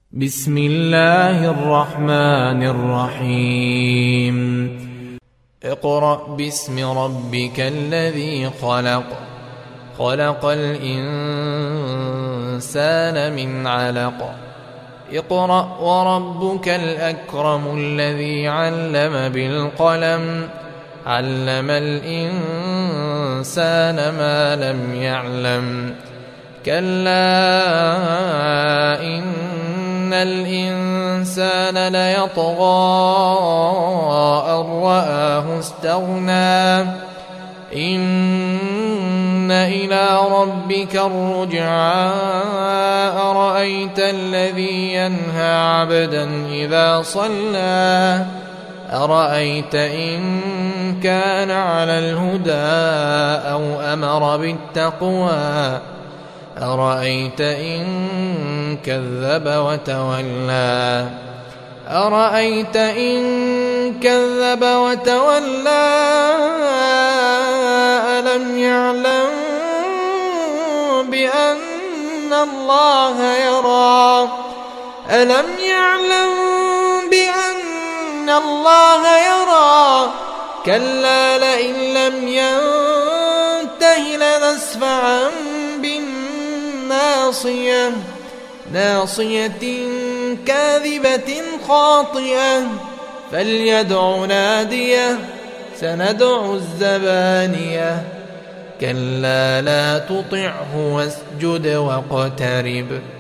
بسم الله الرحمن الرحيم اقرأ باسم ربك الذي خلق خلق الإنسان من علق اقرأ وربك الأكرم الذي علم بالقلم علم الإنسان ما لم يعلم كلا إن الإنسان ليطغى أن رآه استغنى إن إلى ربك الرجعى أرأيت الذي ينهى عبدا إذا صلى أرأيت إن كان على الهدى أو أمر بالتقوى أرأيت إن كذب وتولى أرأيت إن كذب وتولى ألم يعلم بأن الله يرى ألم يعلم بأن الله يرى كلا لئن لم ينته لنسفعا بالناصية ناصية كاذبة خاطئة فليدع ناديه سندع الزبانية كلا لا تطعه واسجد واقترب